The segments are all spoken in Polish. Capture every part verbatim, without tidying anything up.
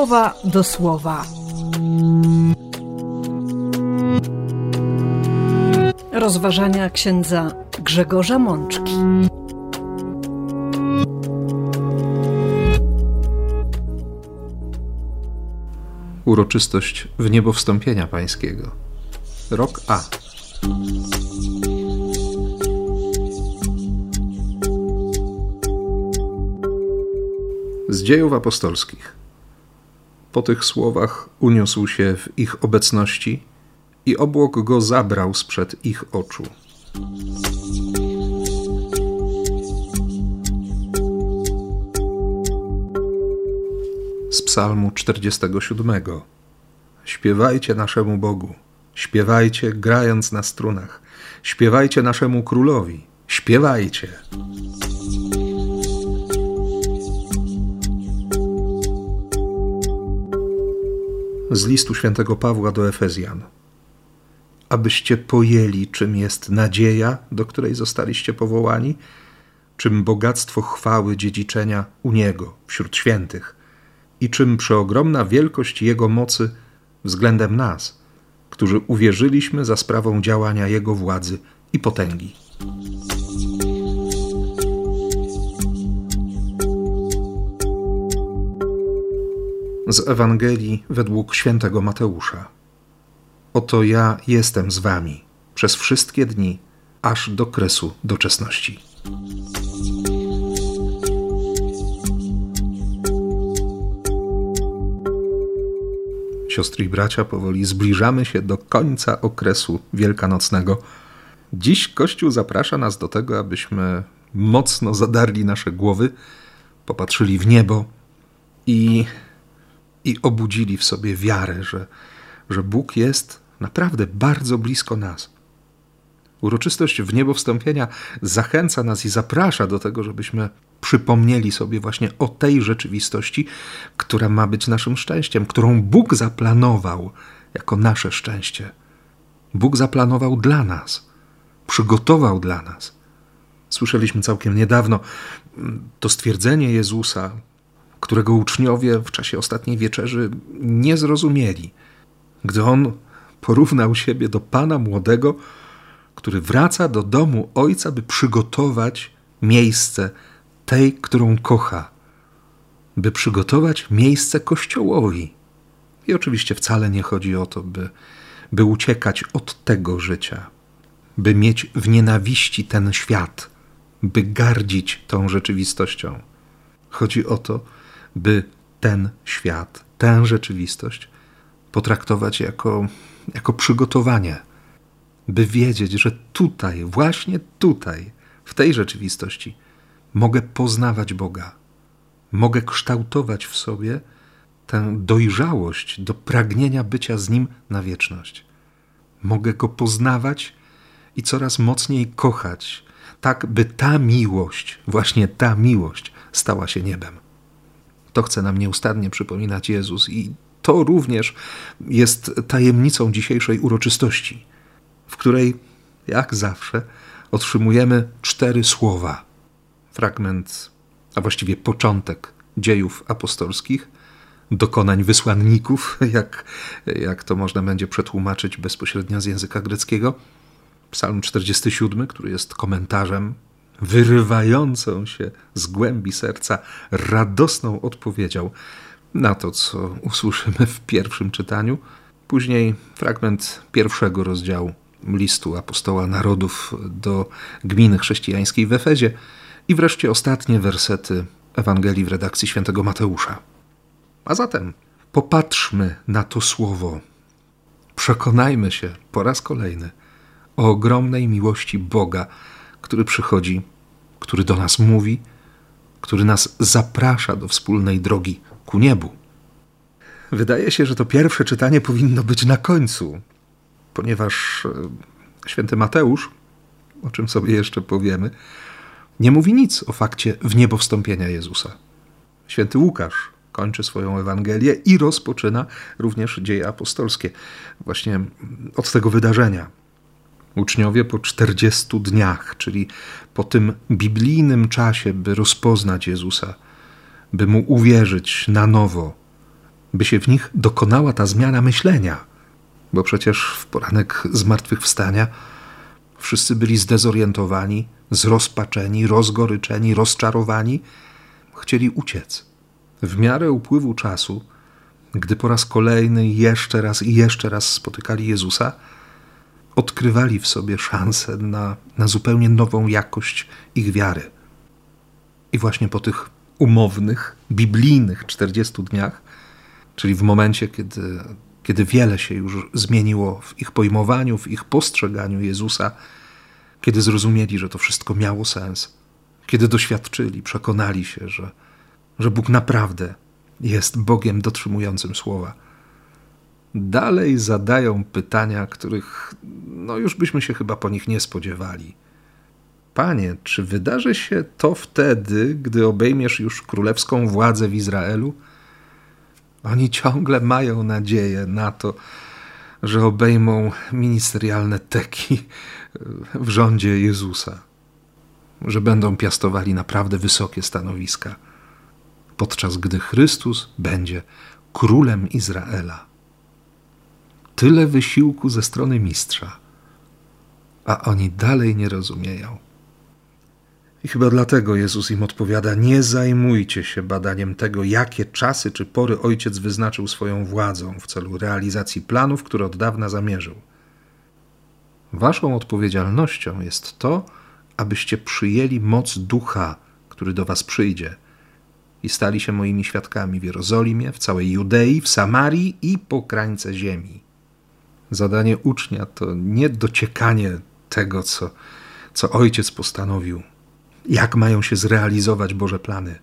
słowa do słowa. Rozważania księdza Grzegorza Mączki. Uroczystość wniebowstąpienia Pańskiego. Rok A. Z Dziejów Apostolskich. Po tych słowach uniósł się w ich obecności i obłok go zabrał sprzed ich oczu. Z psalmu czterdziestego siódmego. Śpiewajcie naszemu Bogu, śpiewajcie grając na strunach, śpiewajcie naszemu Królowi, śpiewajcie. Z listu świętego Pawła do Efezjan. Abyście pojęli, czym jest nadzieja, do której zostaliście powołani, czym bogactwo chwały dziedziczenia u Niego, wśród świętych, i czym przeogromna wielkość Jego mocy względem nas, którzy uwierzyliśmy za sprawą działania Jego władzy i potęgi. Z Ewangelii według świętego Mateusza. Oto ja jestem z wami przez wszystkie dni, aż do kresu doczesności. Siostry i bracia, powoli zbliżamy się do końca okresu wielkanocnego. Dziś Kościół zaprasza nas do tego, abyśmy mocno zadarli nasze głowy, popatrzyli w niebo i, i obudzili w sobie wiarę, że, że Bóg jest naprawdę bardzo blisko nas. Uroczystość wniebowstąpienia zachęca nas i zaprasza do tego, żebyśmy przypomnieli sobie właśnie o tej rzeczywistości, która ma być naszym szczęściem, którą Bóg zaplanował jako nasze szczęście. Bóg zaplanował dla nas, przygotował dla nas. Słyszeliśmy całkiem niedawno to stwierdzenie Jezusa, którego uczniowie w czasie ostatniej wieczerzy nie zrozumieli, gdy On porównał siebie do Pana młodego, który wraca do domu Ojca, by przygotować miejsce tej, którą kocha, by przygotować miejsce Kościołowi. I oczywiście wcale nie chodzi o to, by, by uciekać od tego życia, by mieć w nienawiści ten świat, by gardzić tą rzeczywistością. Chodzi o to, by ten świat, tę rzeczywistość potraktować jako, jako przygotowanie, by wiedzieć, że tutaj, właśnie tutaj, w tej rzeczywistości mogę poznawać Boga, mogę kształtować w sobie tę dojrzałość do pragnienia bycia z Nim na wieczność. Mogę Go poznawać i coraz mocniej kochać, tak by ta miłość, właśnie ta miłość stała się niebem. To chce nam nieustannie przypominać Jezus i to również jest tajemnicą dzisiejszej uroczystości, w której, jak zawsze, otrzymujemy cztery słowa. Fragment, a właściwie początek Dziejów Apostolskich, dokonań wysłanników, jak, jak to można będzie przetłumaczyć bezpośrednio z języka greckiego. Psalm czterdziesty siódmy, który jest komentarzem wyrywającą się z głębi serca radosną odpowiedzią na to, co usłyszymy w pierwszym czytaniu. Później fragment pierwszego rozdziału listu apostoła narodów do gminy chrześcijańskiej w Efezie i wreszcie ostatnie wersety Ewangelii w redakcji świętego Mateusza. A zatem popatrzmy na to słowo. Przekonajmy się po raz kolejny o ogromnej miłości Boga, który przychodzi, który do nas mówi, który nas zaprasza do wspólnej drogi ku niebu. Wydaje się, że to pierwsze czytanie powinno być na końcu, ponieważ święty Mateusz, o czym sobie jeszcze powiemy, nie mówi nic o fakcie wniebowstąpienia Jezusa. Święty Łukasz kończy swoją Ewangelię i rozpoczyna również dzieje apostolskie właśnie od tego wydarzenia. Uczniowie po czterdziestu dniach, czyli po tym biblijnym czasie, by rozpoznać Jezusa, by Mu uwierzyć na nowo, by się w nich dokonała ta zmiana myślenia, bo przecież w poranek zmartwychwstania wszyscy byli zdezorientowani, zrozpaczeni, rozgoryczeni, rozczarowani, chcieli uciec. W miarę upływu czasu, gdy po raz kolejny jeszcze raz i jeszcze raz spotykali Jezusa, odkrywali w sobie szansę na, na zupełnie nową jakość ich wiary. I właśnie po tych umownych, biblijnych czterdziestu dniach, czyli w momencie, kiedy, kiedy wiele się już zmieniło w ich pojmowaniu, w ich postrzeganiu Jezusa, kiedy zrozumieli, że to wszystko miało sens, kiedy doświadczyli, przekonali się, że, że Bóg naprawdę jest Bogiem dotrzymującym słowa, dalej zadają pytania, których no już byśmy się chyba po nich nie spodziewali. Panie, czy wydarzy się to wtedy, gdy obejmiesz już królewską władzę w Izraelu? Oni ciągle mają nadzieję na to, że obejmą ministerialne teki w rządzie Jezusa, że będą piastowali naprawdę wysokie stanowiska, podczas gdy Chrystus będzie królem Izraela. Tyle wysiłku ze strony mistrza, a oni dalej nie rozumieją. I chyba dlatego Jezus im odpowiada: nie zajmujcie się badaniem tego, jakie czasy czy pory Ojciec wyznaczył swoją władzą w celu realizacji planów, które od dawna zamierzył. Waszą odpowiedzialnością jest to, abyście przyjęli moc Ducha, który do was przyjdzie, i stali się moimi świadkami w Jerozolimie, w całej Judei, w Samarii i po krańce ziemi. Zadanie ucznia to nie dociekanie tego, co, co Ojciec postanowił, jak mają się zrealizować Boże plany.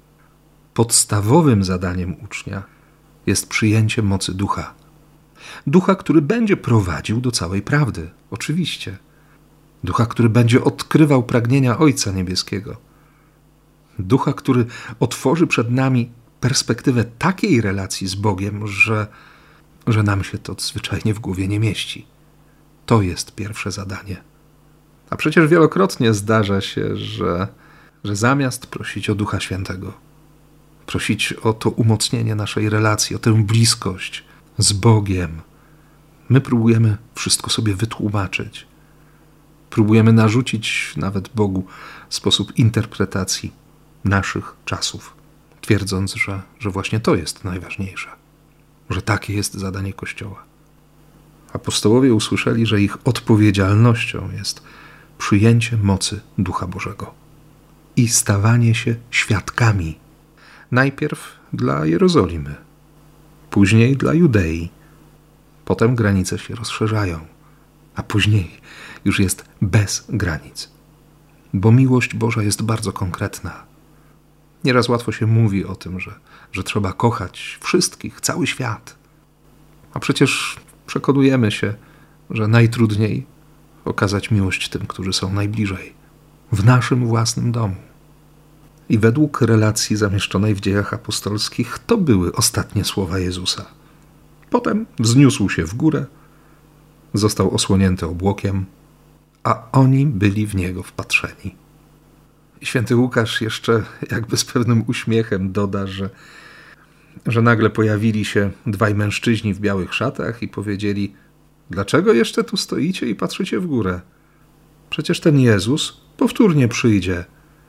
Podstawowym zadaniem ucznia jest przyjęcie mocy Ducha. Ducha, który będzie prowadził do całej prawdy, oczywiście. Ducha, który będzie odkrywał pragnienia Ojca Niebieskiego. Ducha, który otworzy przed nami perspektywę takiej relacji z Bogiem, że, że nam się to zwyczajnie w głowie nie mieści. To jest pierwsze zadanie. A przecież wielokrotnie zdarza się, że, że zamiast prosić o Ducha Świętego, prosić o to umocnienie naszej relacji, o tę bliskość z Bogiem, my próbujemy wszystko sobie wytłumaczyć. Próbujemy narzucić nawet Bogu sposób interpretacji naszych czasów, twierdząc, że, że właśnie to jest najważniejsze, że takie jest zadanie Kościoła. Apostołowie usłyszeli, że ich odpowiedzialnością jest przyjęcie mocy Ducha Bożego i stawanie się świadkami. Najpierw dla Jerozolimy, później dla Judei. Potem granice się rozszerzają, a później już jest bez granic. Bo miłość Boża jest bardzo konkretna. Nieraz łatwo się mówi o tym, że, że trzeba kochać wszystkich, cały świat. A przecież przekonujemy się, że najtrudniej okazać miłość tym, którzy są najbliżej, w naszym własnym domu. I według relacji zamieszczonej w Dziejach Apostolskich to były ostatnie słowa Jezusa. Potem wzniósł się w górę, został osłonięty obłokiem, a oni byli w Niego wpatrzeni. I święty Łukasz jeszcze jakby z pewnym uśmiechem doda, że, że nagle pojawili się dwaj mężczyźni w białych szatach i powiedzieli: dlaczego jeszcze tu stoicie i patrzycie w górę? Przecież ten Jezus powtórnie przyjdzie.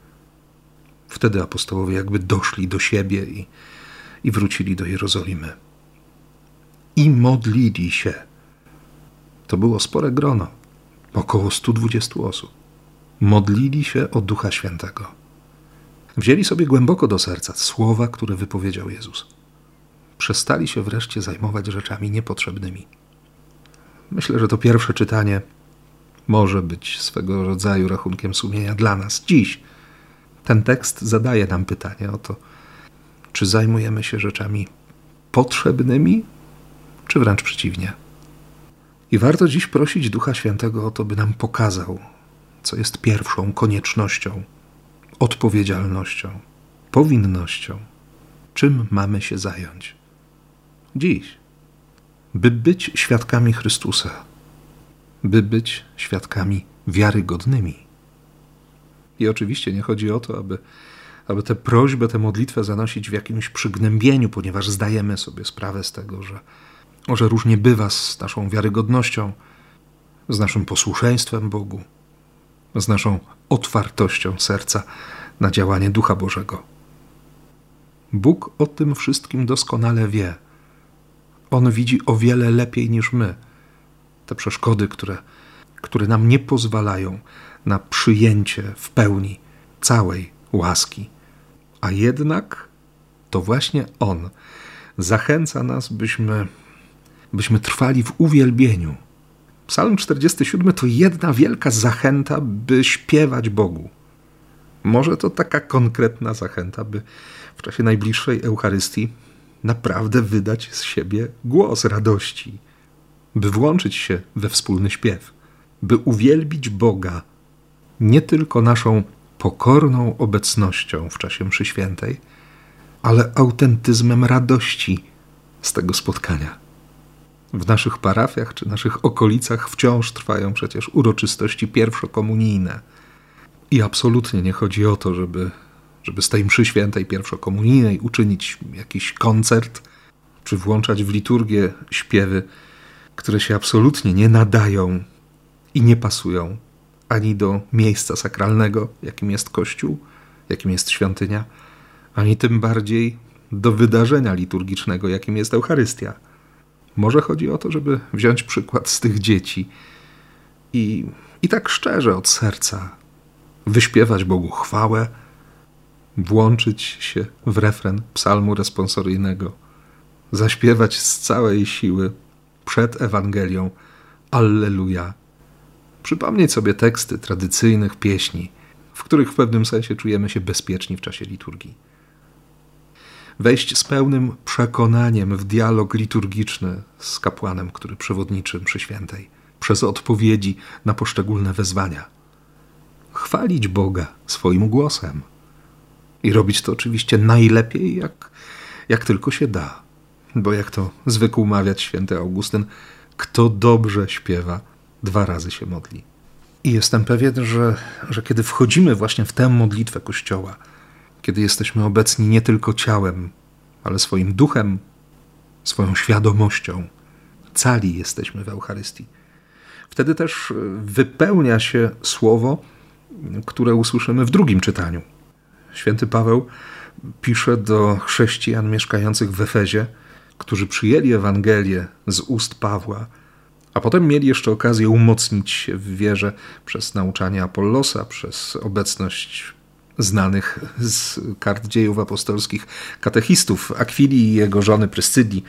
Wtedy apostołowie jakby doszli do siebie i, i wrócili do Jerozolimy. I modlili się. To było spore grono, około stu dwudziestu osób. Modlili się o Ducha Świętego. Wzięli sobie głęboko do serca słowa, które wypowiedział Jezus. Przestali się wreszcie zajmować rzeczami niepotrzebnymi. Myślę, że to pierwsze czytanie może być swego rodzaju rachunkiem sumienia dla nas dziś. Ten tekst zadaje nam pytanie o to, czy zajmujemy się rzeczami potrzebnymi, czy wręcz przeciwnie. I warto dziś prosić Ducha Świętego o to, by nam pokazał, co jest pierwszą koniecznością, odpowiedzialnością, powinnością, czym mamy się zająć. Dziś, by być świadkami Chrystusa, by być świadkami wiarygodnymi. I oczywiście nie chodzi o to, aby, aby tę prośbę, tę modlitwę zanosić w jakimś przygnębieniu, ponieważ zdajemy sobie sprawę z tego, że, że różnie bywa z naszą wiarygodnością, z naszym posłuszeństwem Bogu, z naszą otwartością serca na działanie Ducha Bożego. Bóg o tym wszystkim doskonale wie. On widzi o wiele lepiej niż my te przeszkody, które, które nam nie pozwalają na przyjęcie w pełni całej łaski. A jednak to właśnie On zachęca nas, byśmy, byśmy trwali w uwielbieniu. Psalm czterdziesty siódmy to jedna wielka zachęta, by śpiewać Bogu. Może to taka konkretna zachęta, by w czasie najbliższej Eucharystii naprawdę wydać z siebie głos radości, by włączyć się we wspólny śpiew, by uwielbić Boga nie tylko naszą pokorną obecnością w czasie mszy świętej, ale autentyzmem radości z tego spotkania. W naszych parafiach czy naszych okolicach wciąż trwają przecież uroczystości pierwszokomunijne. I absolutnie nie chodzi o to, żeby, żeby z tej mszy świętej pierwszokomunijnej uczynić jakiś koncert, czy włączać w liturgię śpiewy, które się absolutnie nie nadają i nie pasują ani do miejsca sakralnego, jakim jest Kościół, jakim jest świątynia, ani tym bardziej do wydarzenia liturgicznego, jakim jest Eucharystia. Może chodzi o to, żeby wziąć przykład z tych dzieci i, i tak szczerze od serca wyśpiewać Bogu chwałę, włączyć się w refren psalmu responsoryjnego, zaśpiewać z całej siły przed Ewangelią Alleluja, przypomnieć sobie teksty tradycyjnych pieśni, w których w pewnym sensie czujemy się bezpieczni w czasie liturgii. Wejść z pełnym przekonaniem w dialog liturgiczny z kapłanem, który przewodniczy mszy świętej, przez odpowiedzi na poszczególne wezwania. Chwalić Boga swoim głosem i robić to oczywiście najlepiej, jak, jak tylko się da. Bo jak to zwykł mawiać święty Augustyn, kto dobrze śpiewa, dwa razy się modli. I jestem pewien, że, że kiedy wchodzimy właśnie w tę modlitwę Kościoła, kiedy jesteśmy obecni nie tylko ciałem, ale swoim duchem, swoją świadomością, cali jesteśmy w Eucharystii. Wtedy też wypełnia się słowo, które usłyszymy w drugim czytaniu. Święty Paweł pisze do chrześcijan mieszkających w Efezie, którzy przyjęli Ewangelię z ust Pawła, a potem mieli jeszcze okazję umocnić się w wierze przez nauczanie Apollosa, przez obecność znanych z kart dziejów apostolskich katechistów Akwilii i jego żony Pryscylli.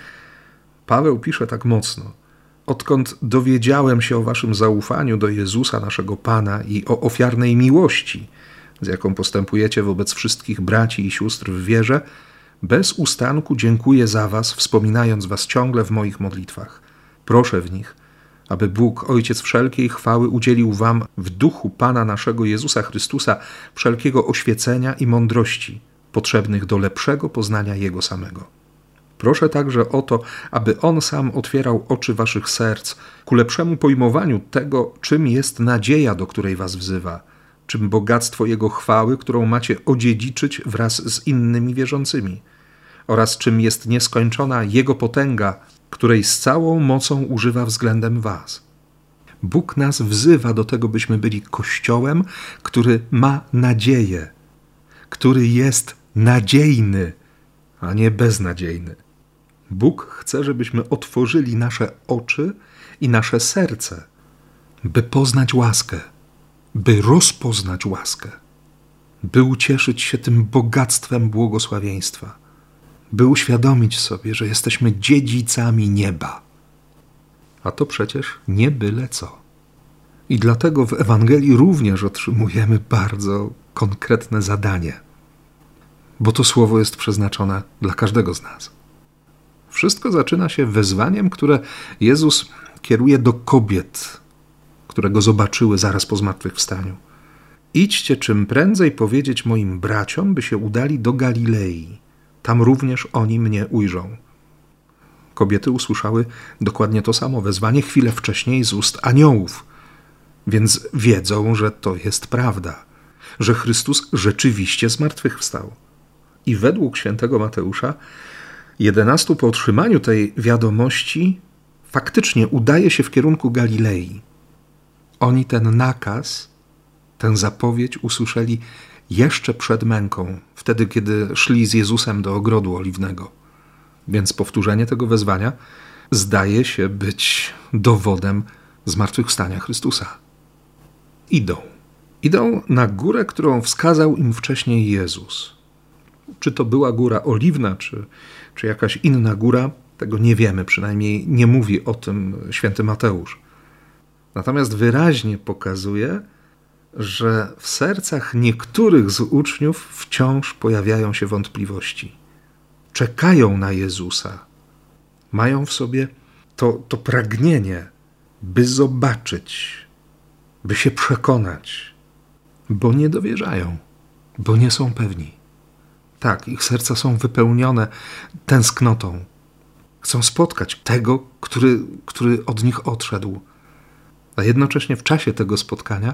Paweł pisze tak mocno: odkąd dowiedziałem się o waszym zaufaniu do Jezusa, naszego Pana, i o ofiarnej miłości, z jaką postępujecie wobec wszystkich braci i sióstr w wierze, bez ustanku dziękuję za was, wspominając was ciągle w moich modlitwach. Proszę w nich, aby Bóg, Ojciec wszelkiej chwały, udzielił wam w duchu Pana naszego Jezusa Chrystusa wszelkiego oświecenia i mądrości, potrzebnych do lepszego poznania Jego samego. Proszę także o to, aby On sam otwierał oczy waszych serc ku lepszemu pojmowaniu tego, czym jest nadzieja, do której was wzywa, czym bogactwo Jego chwały, którą macie odziedziczyć wraz z innymi wierzącymi, oraz czym jest nieskończona Jego potęga, której z całą mocą używa względem was. Bóg nas wzywa do tego, byśmy byli Kościołem, który ma nadzieję, który jest nadziejny, a nie beznadziejny. Bóg chce, żebyśmy otworzyli nasze oczy i nasze serce, by poznać łaskę, by rozpoznać łaskę, by ucieszyć się tym bogactwem błogosławieństwa, by uświadomić sobie, że jesteśmy dziedzicami nieba. A to przecież nie byle co. I dlatego w Ewangelii również otrzymujemy bardzo konkretne zadanie, bo to słowo jest przeznaczone dla każdego z nas. Wszystko zaczyna się wezwaniem, które Jezus kieruje do kobiet, które go zobaczyły zaraz po zmartwychwstaniu. Idźcie czym prędzej powiedzieć moim braciom, by się udali do Galilei. Tam również oni mnie ujrzą. Kobiety usłyszały dokładnie to samo wezwanie chwilę wcześniej z ust aniołów, więc wiedzą, że to jest prawda. że Chrystus rzeczywiście zmartwychwstał. I według świętego Mateusza jedenastu po otrzymaniu tej wiadomości faktycznie udaje się w kierunku Galilei. Oni ten nakaz, tę zapowiedź usłyszeli jeszcze przed męką, wtedy kiedy szli z Jezusem do ogrodu oliwnego. Więc powtórzenie tego wezwania zdaje się być dowodem zmartwychwstania Chrystusa. Idą. Idą na górę, którą wskazał im wcześniej Jezus. Czy to była góra oliwna, czy, czy jakaś inna góra, tego nie wiemy, przynajmniej nie mówi o tym święty Mateusz. Natomiast wyraźnie pokazuje, że w sercach niektórych z uczniów wciąż pojawiają się wątpliwości. Czekają na Jezusa. Mają w sobie to, to pragnienie, by zobaczyć, by się przekonać, bo nie dowierzają, bo nie są pewni. Tak, ich serca są wypełnione tęsknotą. Chcą spotkać tego, który, który od nich odszedł. A jednocześnie w czasie tego spotkania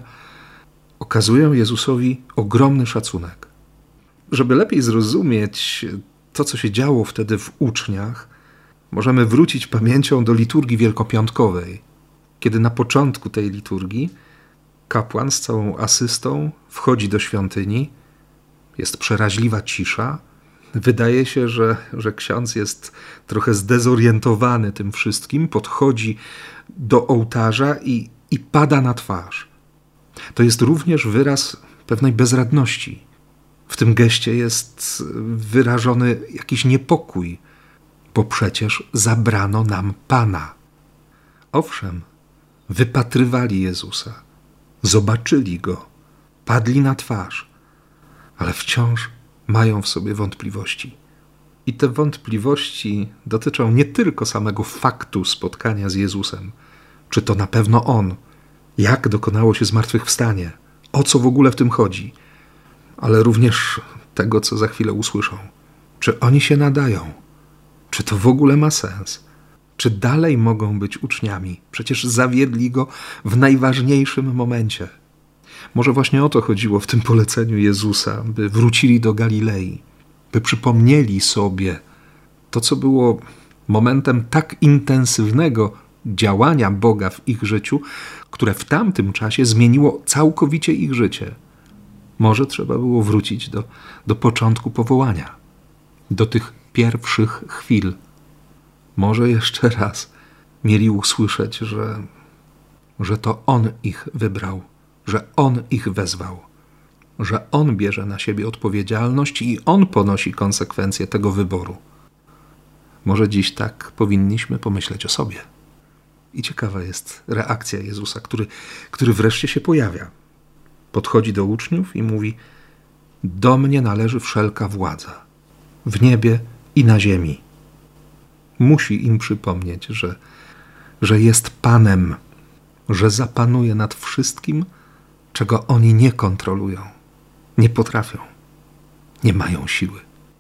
okazują Jezusowi ogromny szacunek. Żeby lepiej zrozumieć to, co się działo wtedy w uczniach, możemy wrócić pamięcią do liturgii wielkopiątkowej, kiedy na początku tej liturgii kapłan z całą asystą wchodzi do świątyni, jest przeraźliwa cisza. Wydaje się, że, że ksiądz jest trochę zdezorientowany tym wszystkim, podchodzi do ołtarza i, i pada na twarz. To jest również wyraz pewnej bezradności. W tym geście jest wyrażony jakiś niepokój, bo przecież zabrano nam Pana. Owszem, wypatrywali Jezusa, zobaczyli Go, padli na twarz, ale wciąż mają w sobie wątpliwości. I te wątpliwości dotyczą nie tylko samego faktu spotkania z Jezusem, czy to na pewno On, jak dokonało się zmartwychwstanie, o co w ogóle w tym chodzi, ale również tego, co za chwilę usłyszą. Czy oni się nadają? Czy to w ogóle ma sens? Czy dalej mogą być uczniami? Przecież zawiedli Go w najważniejszym momencie. Może właśnie o to chodziło w tym poleceniu Jezusa, by wrócili do Galilei, by przypomnieli sobie to, co było momentem tak intensywnego działania Boga w ich życiu, które w tamtym czasie zmieniło całkowicie ich życie. Może trzeba było wrócić do, do początku powołania, do tych pierwszych chwil. Może jeszcze raz mieli usłyszeć, że, że to On ich wybrał, że On ich wezwał, że On bierze na siebie odpowiedzialność i On ponosi konsekwencje tego wyboru. Może dziś tak powinniśmy pomyśleć o sobie. I ciekawa jest reakcja Jezusa, który, który wreszcie się pojawia. Podchodzi do uczniów i mówi: do mnie należy wszelka władza, w niebie i na ziemi. Musi im przypomnieć, że, że jest Panem, że zapanuje nad wszystkim, czego oni nie kontrolują, nie potrafią, nie mają siły.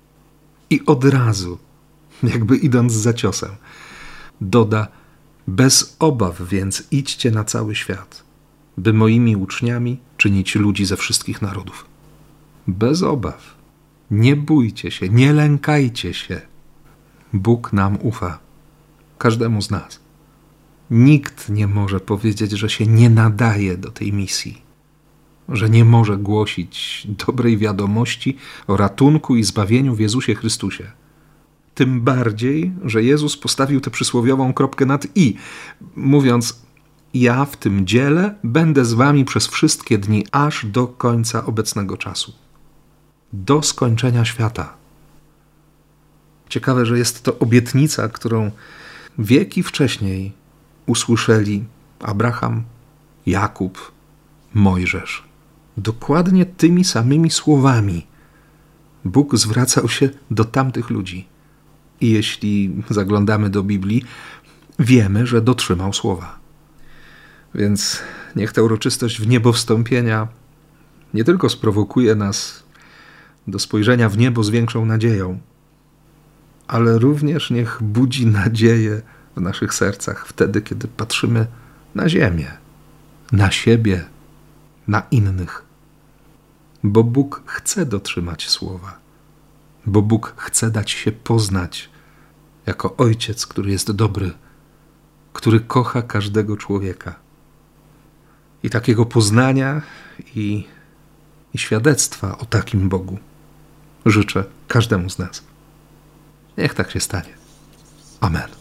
I od razu, jakby idąc za ciosem, doda: bez obaw więc idźcie na cały świat, by moimi uczniami czynić ludzi ze wszystkich narodów. Bez obaw. Nie bójcie się, nie lękajcie się. Bóg nam ufa, każdemu z nas. Nikt nie może powiedzieć, że się nie nadaje do tej misji, że nie może głosić dobrej wiadomości o ratunku i zbawieniu w Jezusie Chrystusie. Tym bardziej, że Jezus postawił tę przysłowiową kropkę nad i, mówiąc: ja w tym dziele będę z wami przez wszystkie dni, aż do końca obecnego czasu. Do skończenia świata. Ciekawe, że jest to obietnica, którą wieki wcześniej usłyszeli Abraham, Jakub, Mojżesz. Dokładnie tymi samymi słowami Bóg zwracał się do tamtych ludzi. I jeśli zaglądamy do Biblii, wiemy, że dotrzymał słowa. Więc niech ta uroczystość wniebowstąpienia nie tylko sprowokuje nas do spojrzenia w niebo z większą nadzieją, ale również niech budzi nadzieję w naszych sercach wtedy, kiedy patrzymy na ziemię, na siebie, na innych. bo Bóg chce dotrzymać słowa, bo Bóg chce dać się poznać jako Ojciec, który jest dobry, który kocha każdego człowieka. I takiego poznania i, i świadectwa o takim Bogu życzę każdemu z nas. Niech tak się stanie. Amen.